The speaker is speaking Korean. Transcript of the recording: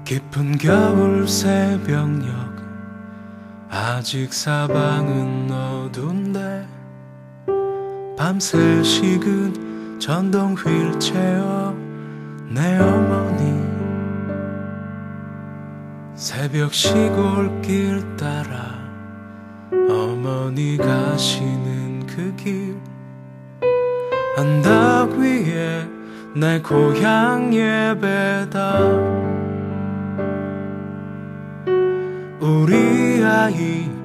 깊은 겨울 새벽녘 아직 사방은 어두운데 밤새 식은 전동 휠체어 내 어머니 새벽 시골길 따라 어머니 가시는 그 길 언덕 위에 내 고향 예배당 우리 아이